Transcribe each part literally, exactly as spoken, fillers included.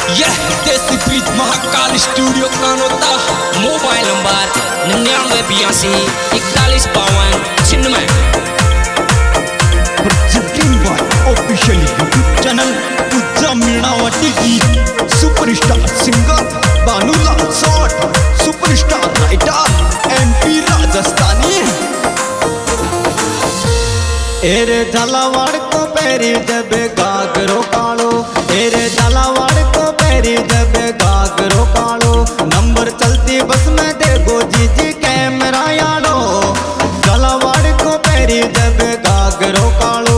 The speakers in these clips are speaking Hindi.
यह Desi Preet Mahakal studio Kanota. Mobile number निन्यानवे बयासी इकतालीस बावन छिन्नवे। ऑफिशियल यूट्यूब चॅनल तुझा मिळावटी गीत सुपरस्टार सिंगर बानूलाल सॉट, सुपरस्टार राइटर एमपी राजस्थानी। एरे झालावाड़ को पैरी जब गागरो कालो, एरे झालावाड़ को पैरी जब गागरो कालो। नंबर चलती बस में देखो जीजी कैमरा यारो, झालावाड़ को पैरी जब गागरो कालो।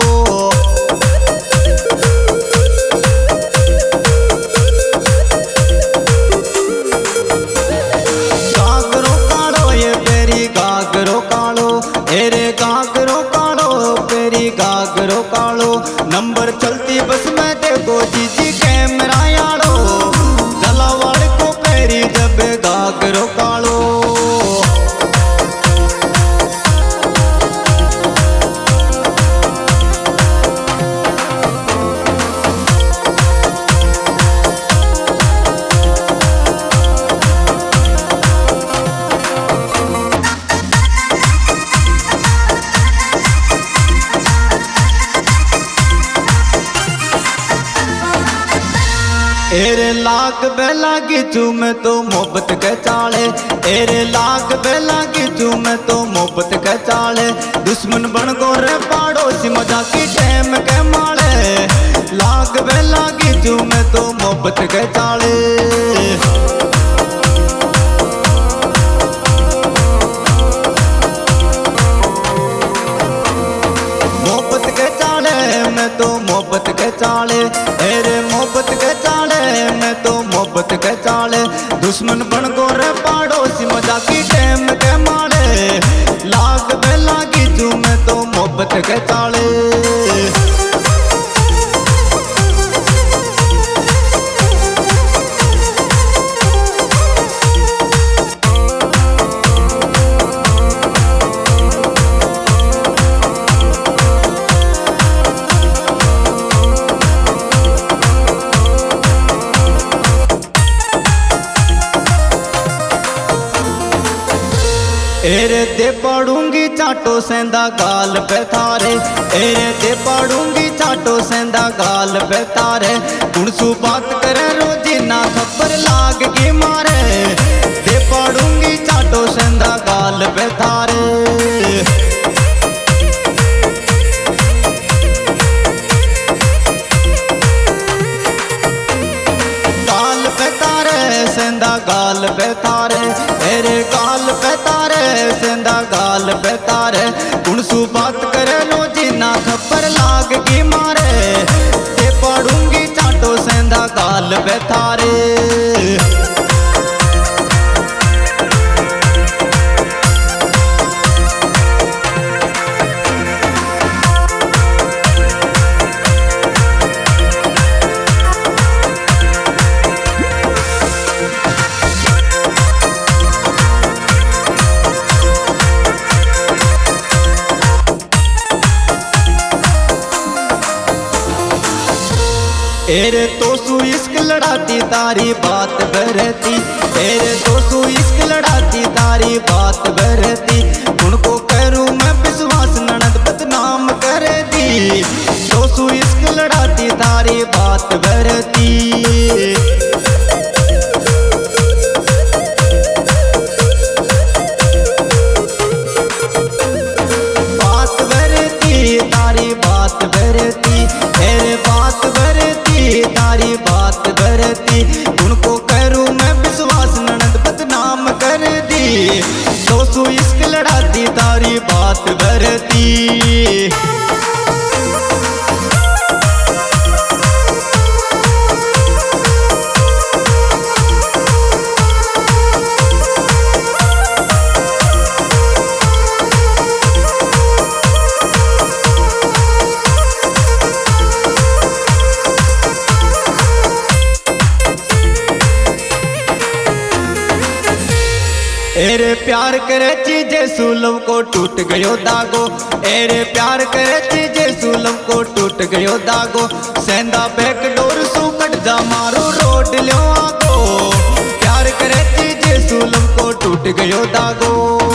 गागरो कालो ये पैरी गागरो कालो, एरे गागरो गागरो कालो। नंबर चलती बस में देखो जीजी कैमरा यारो, झालावाड़ को पैरी जब गागरो कालो। एरे लाख बेला की चूम तो मोहब्बत के चाले, एरे लाख बेला की चूम तो मोहब्बत के चाले। दुश्मन बन गो रे पड़ोसी मजाक की टाइम के माले, लाख बेला की चूम तो मोहब्बत के चाले। मोहब्बत के चाले मैं तो मोहब्बत के चाले, एरे मोहब्बत के चाले मैं तो मोहब्बत के चाले। दुश्मन बन गो रे पड़ोसी मजाकी टाइम के मारे, लाग बेला की चू मैं तो मोहब्बत के चाले। एरे दे पड़ूंगी चाटो सेंदा गाल पे थारे, एरे दे पड़ूंगी चाटो सेंदा गाल पे थारे। कुणसू बात करे रोजी ना खबर लाग की मारे, दे पड़ूंगी चाटो सेंदा गाल पे थारे। गाल पे तारे सेंदा गाल पे तारे, एरे गाल पे तारे सेंदा गाल पे तारे। कुणसू बात करे लो जी ना खबर लाग की मारे, ते पड़ूंगी चाटो सेंदा गाल पे थारे। एरे तो सू इश्क लड़ाती तारी बात बरती, एरे तो सू इश्क लड़ाती तारी बात बरती। उनको करूँ मैं विश्वास ननद बदनाम करे दी, तो सू इश्क लड़ाती तारी बात बरती। बात बरती तारी बात बरती, एरे बात बरती तारी बात बरती। उनको करूँ मैं विश्वास ननद बदनाम कर दी, तो सू इश्क लड़ाती तारी बात बरती। एरे प्यार करे चीजे सुलभ को टूट गयो दागो, एरे प्यार करे चीजे सुलभ को टूट गयो दागो। सेंधा बैक डोर सू कट जा मारो रो टूट गयो दागो।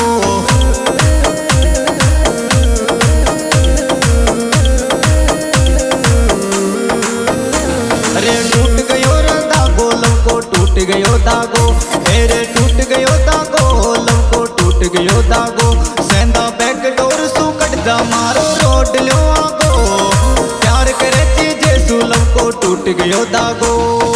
अरे टूट गयो रे दागो लव को टूट गयो दागो। अरे टूट गयो दागो लव को टूट गयो दागो। सेंधा बैक डोर सु कट जा मारो रोड लो आगो। प्यार करे चीजे सु लव को टूट गयो दागो।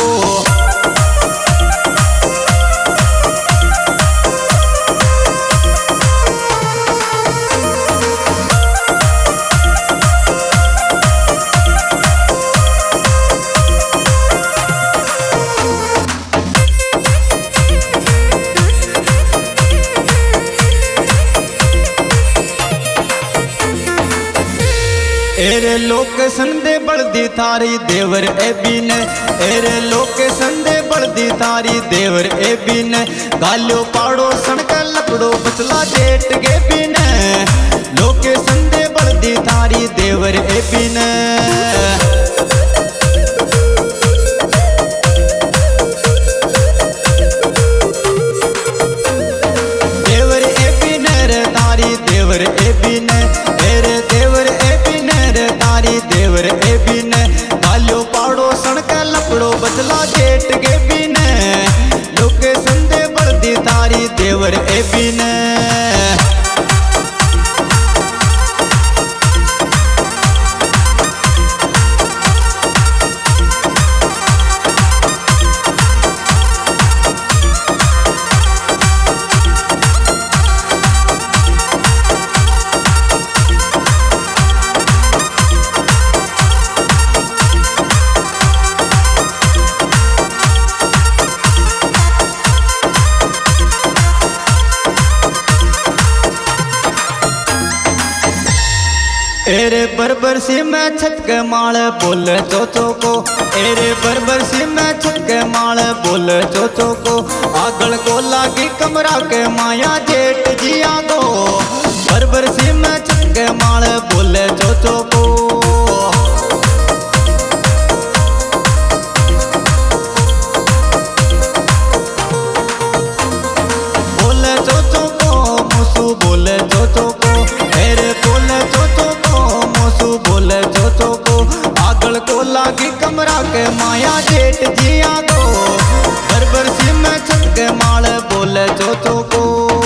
एरे लोकेशन दे बलदी थारी देवर ए बीन। एरे लोकेशन दे बलदी थारी देवर ए बीन। गालो पाड़ो सड़क लपड़ो बचला जेट गे बीन। लोकेशन दे बलदी थारी देवर ए बीन। देवर ए बीन रे थारी देवर ए बीन। एरे देवर ए तारी देवर ए बीन। गालो पाड़ो सड़क लपड़ो बचला जेट गे बीन। लोकेशन दे बलदी तारी देवर ए बीन। एरे बरबर सी मैं छत के माल बोल चोचो को। एरे बरबर सी मैं छत के माल बोल चोचो को। आगल को लागी कमरा के माया जेठ जिया को। बरबर सी मैं छत के माल बोल चोचो को। बोले चोचो को मुसु बोले चोचो को। एरे बोले चोचो बोले चोचो को। आगल को लागी कमरा के माया जेठ जिया को। बरबर सी में छत के माल बोले चोचो को।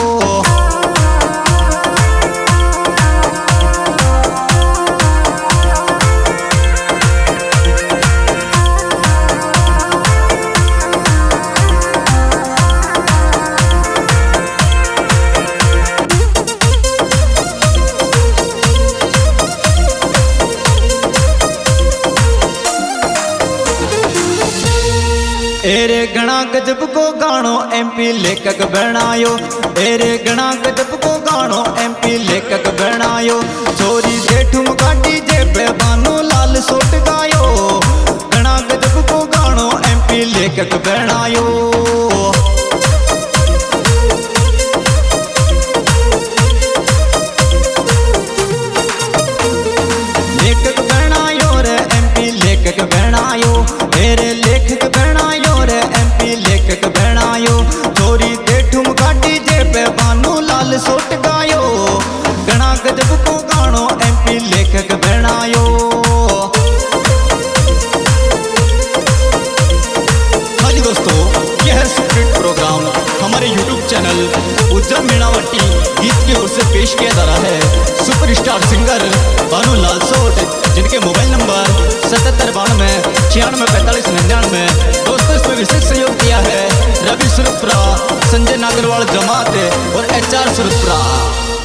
एरे गणा गजब को गानो एमपी लेखक बनायो। एरे गणा गजब को गानो एमपी लेखक बनायो। चोरी जेठुम काटी जेबे बानो लाल सोट गायो। गणा गजब को गानो एमपी लेखक बनायो। लेखक बनायो रे एमपी लेखक बनायो। एरे लेखक बनायो रे एमपी लेखक बनायो। चोरी जेठुम काटी जेबे बानो लाल सोट गायो। गणा गजब को गानो एमपी लेखक बनायो। हाँ जी दोस्तों, यह है सुपरहिट प्रोग्राम हमारे यूट्यूब चैनल उज्जैन मीणावटी गीत की ओर से पेश किया जा रहा है। सुपरस्टार सिंगर भानुलाल सोट, जिनके मोबाइल नंबर सतहत्तर बानवे छियानवे पैंतालीस निन्यानवे। दोस्तों, इसमें विशेष सहयोग दिया है रवि सुरपुरा, संजय नागरवाल जमात और एच आर सुरपुरा।